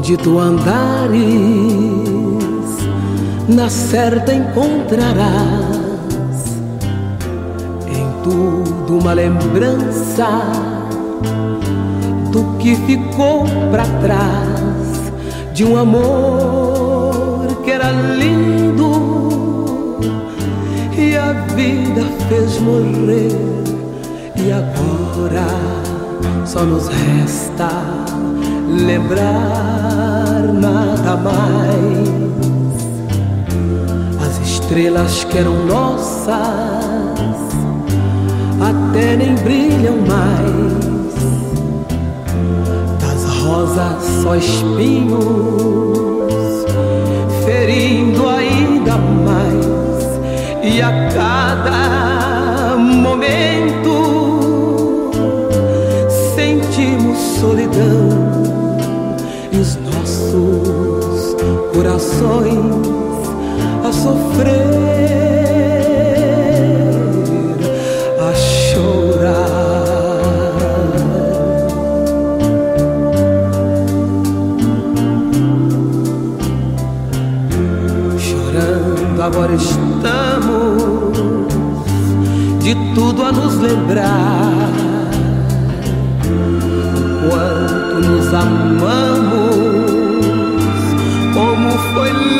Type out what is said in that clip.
Onde tu andares, na certa encontrarás em tudo uma lembrança do que ficou pra trás, de um amor que era lindo e a vida fez morrer. E agora só nos resta lembrar, nada mais. As estrelas que eram nossas até nem brilham mais. Das rosas só espinhos, ferindo ainda mais. E a cada momento sentimos solidão, e os nossos corações a sofrer, a chorar. Chorando agora estamos, de tudo a nos lembrar, quanto nos amamos, como foi